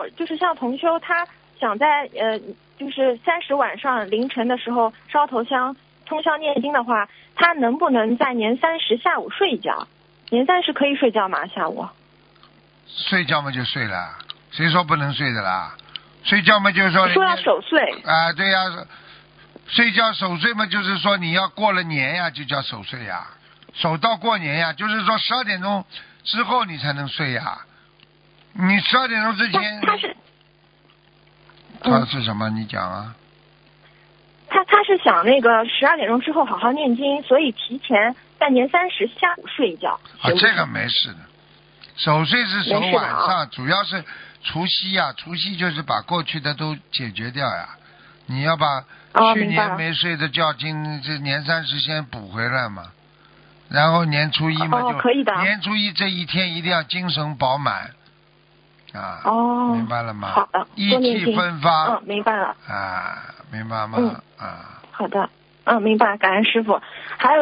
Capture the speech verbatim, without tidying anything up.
就是像同修他想在呃，就是三十晚上凌晨的时候烧头香、通宵念经的话，他能不能在年三十下午睡一觉？年三十可以睡觉吗？下午？ 睡觉嘛就睡了，谁说不能睡的啦？睡觉嘛就是说说要守岁啊，对呀、啊，睡觉守岁嘛就是说你要过了年呀，就叫守岁呀，守到过年呀，就是说十二点钟之后你才能睡呀。你十二点钟之前， 他是， 他是什么？你讲啊。 他他是想那个十二点钟之后好好念经，所以提前在年三十下午睡一觉。 啊，这个没事的。守岁是守晚上， 啊、 主要是除夕呀、啊，除夕就是把过去的都解决掉呀。你要把去年没睡的觉，今这年三十先补回来嘛。然后年初一嘛就， 哦、可以的。 年初一这一天一定要精神饱满。啊， 哦， 明白了吗？ 好的， 意气风发。 嗯，明白了。 啊，明白吗？ 嗯， 啊， 好的，嗯，明白，感恩师傅。还有。